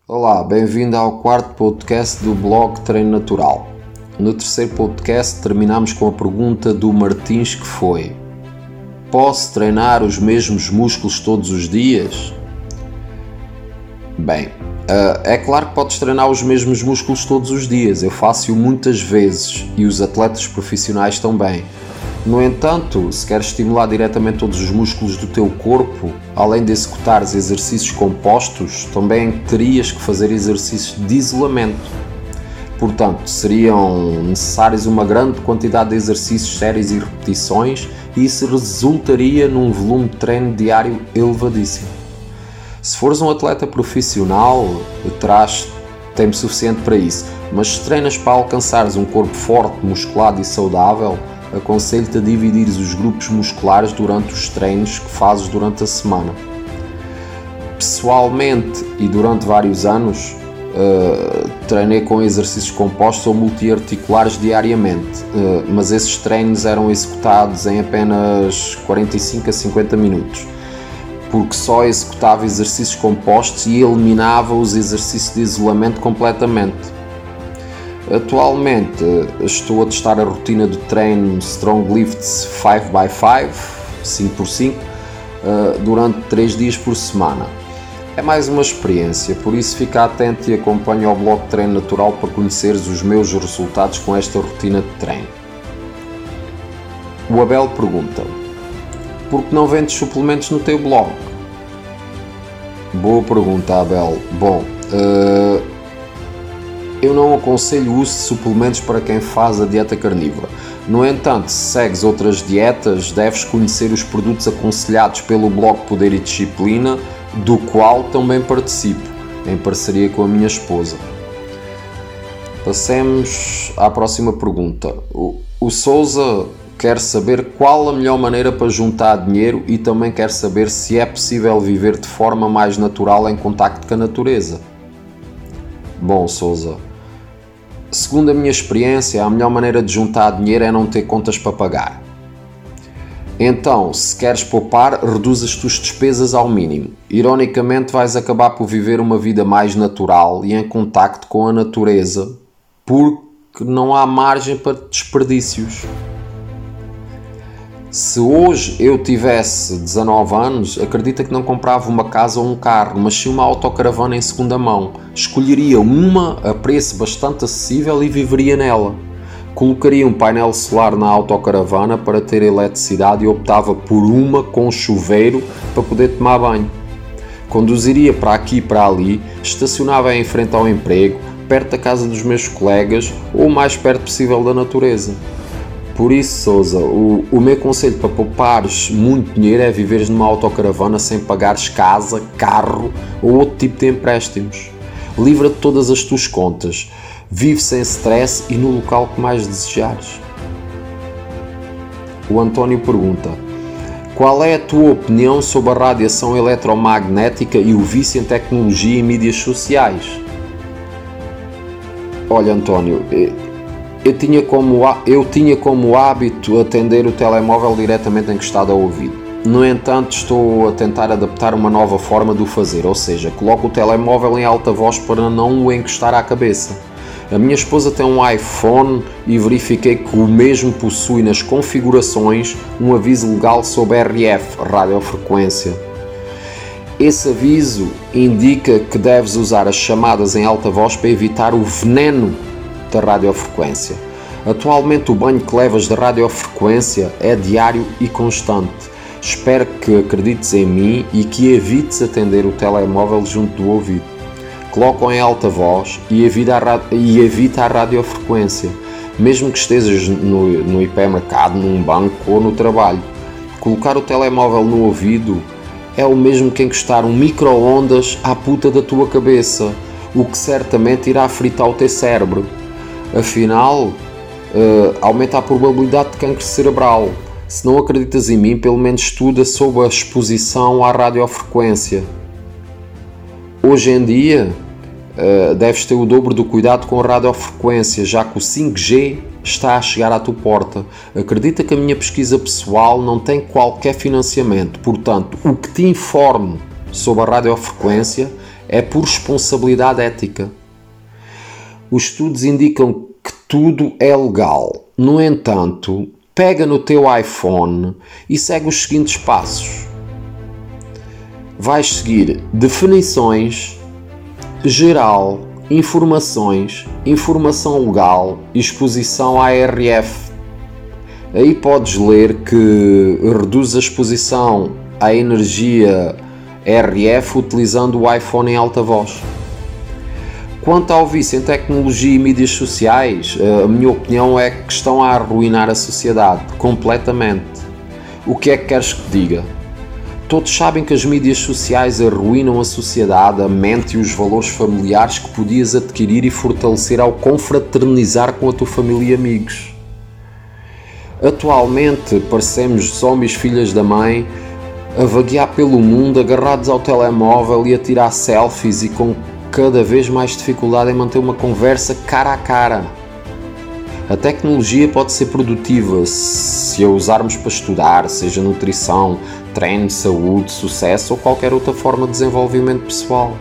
Olá, bem-vindo ao quarto podcast do blog Treino Natural. No terceiro podcast terminamos com a pergunta do Martins que foi: posso treinar os mesmos músculos todos os dias? Bem, é claro que podes treinar os mesmos músculos todos os dias, eu faço-o muitas vezes e os atletas profissionais também. No entanto, se queres estimular diretamente todos os músculos do teu corpo, além de executares exercícios compostos, também terias que fazer exercícios de isolamento. Portanto, seriam necessários uma grande quantidade de exercícios, séries e repetições, e isso resultaria num volume de treino diário elevadíssimo. Se fores um atleta profissional, terás tempo suficiente para isso, mas se treinas para alcançares um corpo forte, musculado e saudável, aconselho-te a dividir os grupos musculares durante os treinos que fazes durante a semana. Pessoalmente e durante vários anos, treinei com exercícios compostos ou multiarticulares diariamente, mas esses treinos eram executados em apenas 45 a 50 minutos, porque só executava exercícios compostos e eliminava os exercícios de isolamento completamente. Atualmente estou a testar a rotina de treino Strong Lifts 5x5, 5x5, durante 3 dias por semana. É mais uma experiência, por isso fica atento e acompanha o blog Treino Natural para conheceres os meus resultados com esta rotina de treino. O Abel pergunta: por que não vendes suplementos no teu blog? Boa pergunta, Abel. Bom, eu não aconselho o uso de suplementos para quem faz a dieta carnívora. No entanto, se segues outras dietas, deves conhecer os produtos aconselhados pelo blog Poder e Disciplina, do qual também participo, em parceria com a minha esposa. Passemos à próxima pergunta. O Souza quer saber qual a melhor maneira para juntar dinheiro e também quer saber se é possível viver de forma mais natural em contacto com a natureza. Bom, Souza, segundo a minha experiência, a melhor maneira de juntar dinheiro é não ter contas para pagar. Então, se queres poupar, reduz as tuas despesas ao mínimo. Ironicamente, vais acabar por viver uma vida mais natural e em contacto com a natureza, porque não há margem para desperdícios. Se hoje eu tivesse 19 anos, acredita que não comprava uma casa ou um carro, mas sim uma autocaravana em segunda mão. Escolheria uma a preço bastante acessível e viveria nela. Colocaria um painel solar na autocaravana para ter eletricidade e optava por uma com chuveiro para poder tomar banho. Conduziria para aqui e para ali, estacionava em frente ao emprego, perto da casa dos meus colegas ou o mais perto possível da natureza. Por isso, Souza, o meu conselho para poupares muito dinheiro é viveres numa autocaravana sem pagares casa, carro ou outro tipo de empréstimos. Livra-te de todas as tuas contas. Vive sem stress e no local que mais desejares. O António pergunta: qual é a tua opinião sobre a radiação eletromagnética e o vício em tecnologia e mídias sociais? Olha, António, eu tinha como hábito atender o telemóvel diretamente encostado ao ouvido. No entanto, estou a tentar adaptar uma nova forma de o fazer, ou seja, coloco o telemóvel em alta voz para não o encostar à cabeça. A minha esposa tem um iPhone e verifiquei que o mesmo possui nas configurações um aviso legal sobre RF, radiofrequência. Esse aviso indica que deves usar as chamadas em alta voz para evitar o veneno da radiofrequência. Atualmente o banho que levas de radiofrequência é diário e constante. Espero que acredites em mim e que evites atender o telemóvel junto do ouvido. Coloca-o em alta voz e evita a radiofrequência, mesmo que estejas no hipermercado, num banco ou no trabalho. Colocar o telemóvel no ouvido é o mesmo que encostar um micro-ondas à puta da tua cabeça, o que certamente irá fritar o teu cérebro. Afinal, aumenta a probabilidade de cancro cerebral. Se não acreditas em mim, pelo menos estuda sobre a exposição à radiofrequência. Hoje em dia, deves ter o dobro do cuidado com a radiofrequência, já que o 5G está a chegar à tua porta. Acredita que a minha pesquisa pessoal não tem qualquer financiamento, portanto, o que te informo sobre a radiofrequência É por responsabilidade ética. Os estudos indicam que tudo é legal. No entanto, pega no teu iPhone e segue os seguintes passos. Vais seguir definições, geral, informações, informação legal, exposição ARF. Aí podes ler que reduz a exposição à energia RF utilizando o iPhone em alta voz. Quanto ao vício em tecnologia e mídias sociais, a minha opinião é que estão a arruinar a sociedade completamente. O que é que queres que te diga? Todos sabem que as mídias sociais arruinam a sociedade, a mente e os valores familiares que podias adquirir e fortalecer ao confraternizar com a tua família e amigos. Atualmente parecemos zombies filhas da mãe a vaguear pelo mundo agarrados ao telemóvel e a tirar selfies e com cada vez mais dificuldade em manter uma conversa cara a cara. A tecnologia pode ser produtiva se a usarmos para estudar, seja nutrição, treino, saúde, sucesso ou qualquer outra forma de desenvolvimento pessoal.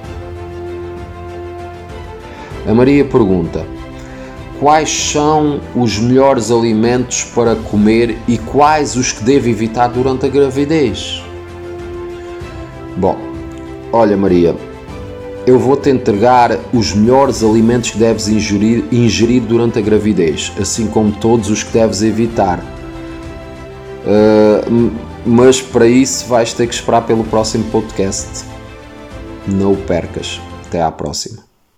A Maria pergunta: quais são os melhores alimentos para comer e quais os que devo evitar durante a gravidez? Bom, olha Maria, eu vou-te entregar os melhores alimentos que deves ingerir durante a gravidez, assim como todos os que deves evitar. Mas para isso vais ter que esperar pelo próximo podcast. Não o percas. Até à próxima.